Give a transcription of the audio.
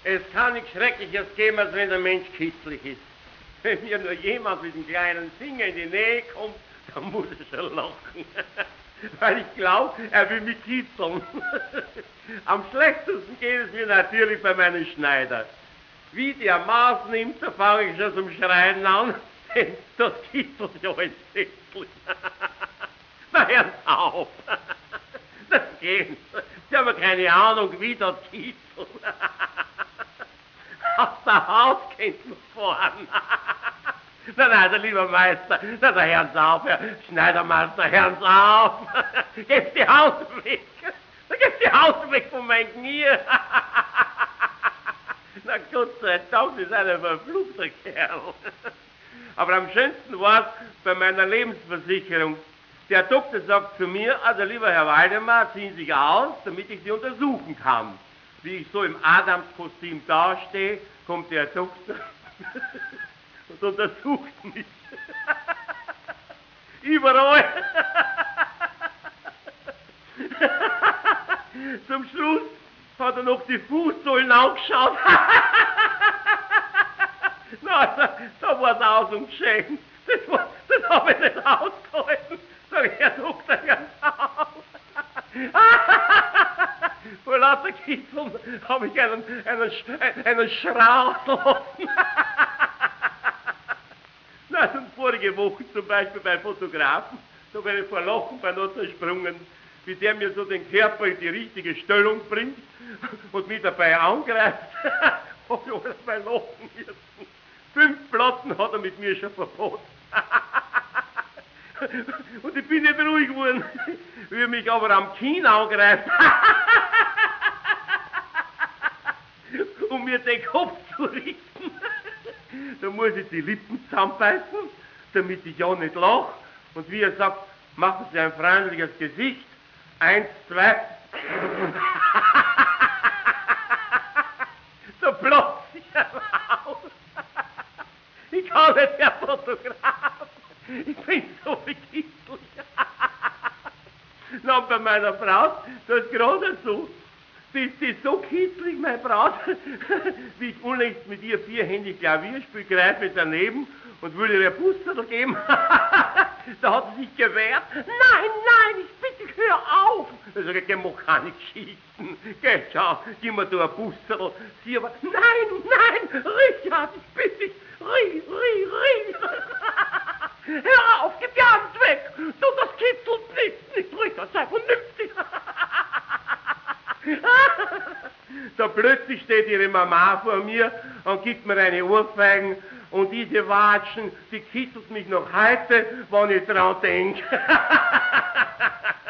Es kann nichts Schreckliches geben, als wenn der Mensch kitzlig ist. Wenn mir nur jemand mit dem kleinen Finger in die Nähe kommt, dann muss ich schon lachen. Weil ich glaube, er will mich kitzeln. Am schlechtesten geht es mir natürlich bei meinem Schneider. Wie der Maß nimmt, da fange ich schon zum Schreien an, denn das kitzelt ja entsetzlich. Na, hört auf. Das geht. Sie haben keine Ahnung, wie das kitzelt. Aus der Haus kennt man fahren. Nein, der lieber Meister, na, der Herrn auf, Herr Schneidermeister, Herrn auf. Gebt die Haus weg. Gebt die Haus weg von meinem Knie. Na Gott sei Dank, das ist ein verfluchter Kerl. Aber am schönsten war es bei meiner Lebensversicherung. Der Doktor sagt zu mir, also lieber Herr Waldemar, ziehen Sie sich aus, damit ich Sie untersuchen kann. Wie ich so im Adamskostüm dastehe, kommt der Doktor und untersucht mich. Überall. Zum Schluss hat er noch die Fußsohlen angeschaut. Na, da war es aus und geschehen. Das habe ich nicht ausgehalten. Sag ich, Herr Doktor, Herr auf. Vor lauter Kitzeln habe ich einen Schrauben lassen. Na, und vorige Woche zum Beispiel beim Fotografen, da bin ich vor Lachen bei noch zersprungen, wie der mir so den Körper in die richtige Stellung bringt und mich dabei angreift. Hab ich alles bei Lachen müssen. 5 Platten hat er mit mir schon verpasst. Und ich bin nicht ruhig geworden, wie er mich aber am Kinn angreift, um mir den Kopf zu richten. Da muss ich die Lippen zusammenbeißen, damit ich ja nicht lache. Und wie er sagt, machen Sie ein freundliches Gesicht. 1, 2. Da platzt ich raus. Ich kann nicht mehr Fotograf. Ich bin so bekitzelt. Na, bei meiner Frau, das ist gerade so. Die ist so kitzlig, meine Braut, wie ich unlängst mit ihr 4-händig Klavier spiele, greife ich daneben und will ihr ein Busserl geben. Da hat sie sich gewehrt. Nein, ich bitte, hör auf. Da sag ich, mach keine Geschichten. Geh, schau, gib mir da ein Busserl. Sie aber, nein, Richard, ich bitte dich, rie. Hör auf, gib die Hand weg. Du, das kitzelt nicht, Richard, sei vernünftig. Da plötzlich steht ihre Mama vor mir und gibt mir eine Ohrfeigen und diese Watschen, die kitzelt mich noch heute, wenn ich dran denke.